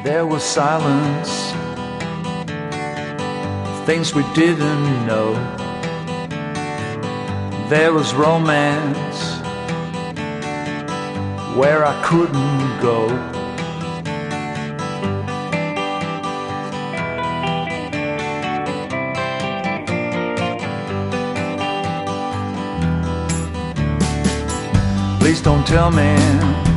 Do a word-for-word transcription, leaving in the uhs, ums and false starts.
There was silence, things we didn't know. There was romance where I couldn't go. Please don't tell me